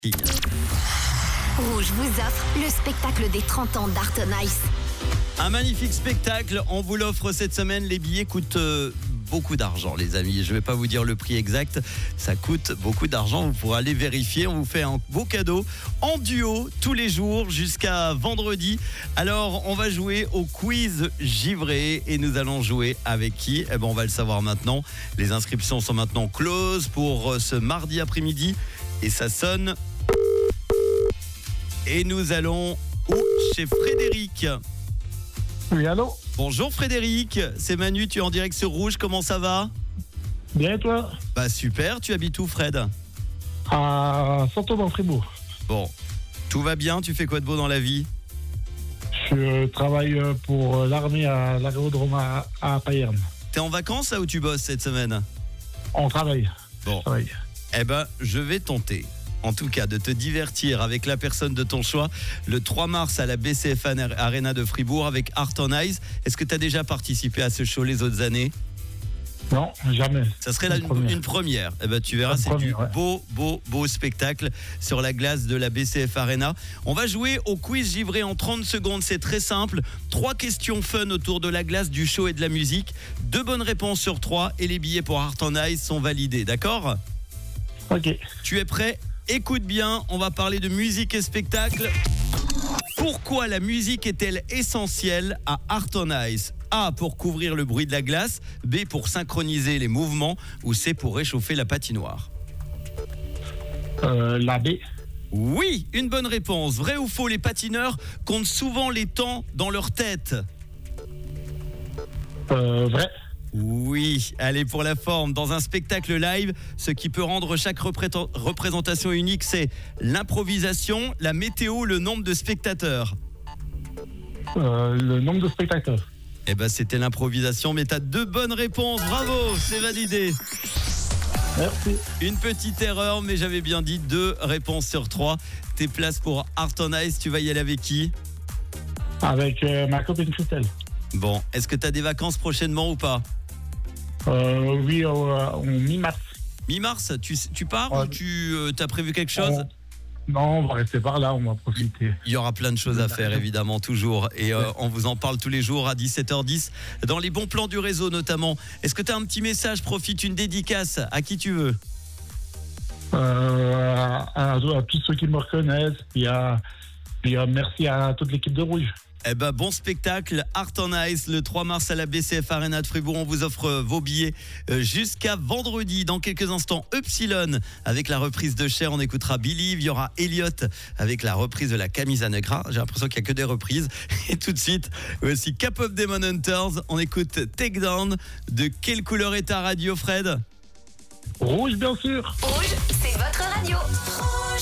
Rouge vous offre le spectacle des 30 ans d'Art on Ice. Un magnifique spectacle, on vous l'offre cette semaine. Les billets coûtent beaucoup d'argent, les amis. Je ne vais pas vous dire le prix exact, ça coûte beaucoup d'argent. Vous pourrez aller vérifier. On vous fait un beau cadeau en duo tous les jours jusqu'à vendredi. Alors, on va jouer au quiz givré et nous allons jouer avec qui ? Eh ben, on va le savoir maintenant. Les inscriptions sont maintenant closes pour ce mardi après-midi et ça sonne. Et nous allons chez Frédéric. Oui, allô? Bonjour Frédéric, c'est Manu, tu es en direct sur Rouge, comment ça va? Bien, et toi? Bah super, tu habites où Fred? À Saint-Aubin-Fribourg. Bon, tout va bien, tu fais quoi de beau dans la vie? Je travaille pour l'armée à l'aérodrome à Payerne. T'es en vacances là où tu bosses cette semaine? On travaille. Bon, eh ben je vais tenter. En tout cas, de te divertir avec la personne de ton choix le 3 mars à la BCF Arena de Fribourg avec Art on Ice. Est-ce que tu as déjà participé à ce show les autres années? Non, jamais. Ça serait une première. Eh ben, tu verras, c'est du beau spectacle sur la glace de la BCF Arena. On va jouer au quiz givré en 30 secondes. C'est très simple. 3 questions fun autour de la glace, du show et de la musique. 2 bonnes réponses sur 3 et les billets pour Art on Ice sont validés. D'accord? Ok. Tu es prêt? Écoute bien, on va parler de musique et spectacle. Pourquoi la musique est-elle essentielle à Art on Ice? A, pour couvrir le bruit de la glace. B, pour synchroniser les mouvements. Ou C, pour réchauffer la patinoire. La B. Oui, une bonne réponse. Vrai ou faux, les patineurs comptent souvent les temps dans leur tête? Vrai. Oui, allez, pour la forme, dans un spectacle live, ce qui peut rendre chaque représentation unique, c'est l'improvisation, la météo, le nombre de spectateurs. Le nombre de spectateurs. Eh ben, c'était l'improvisation, mais t'as 2 bonnes réponses, bravo, c'est validé. Merci. Une petite erreur, mais j'avais bien dit 2 réponses sur 3. Tes places pour Art on Ice, tu vas y aller avec qui? Avec ma copine Christelle. Bon, est-ce que t'as des vacances prochainement ou pas? Oui, en mi-mars. Mi-mars, tu pars ou tu as prévu quelque chose? Non, on va rester par là, on va profiter. Il y aura plein de choses à faire, évidemment, toujours. Et on vous en parle tous les jours à 17h10, dans les bons plans du réseau notamment. Est-ce que tu as un petit message, profite, une dédicace, à qui tu veux? À tous ceux qui me reconnaissent, puis merci à toute l'équipe de Rouge. Eh ben, bon spectacle, Art on Ice, le 3 mars à la BCF Arena de Fribourg. On vous offre vos billets jusqu'à vendredi. Dans quelques instants, Epsilon avec la reprise de Cher. On écoutera Believe. Il y aura Elliot avec la reprise de la Camisa Negra. J'ai l'impression qu'il n'y a que des reprises. Et tout de suite, aussi Cap of Demon Hunters. On écoute Take Down. De quelle couleur est ta radio, Fred? Rouge, bien sûr. Rouge, c'est votre radio.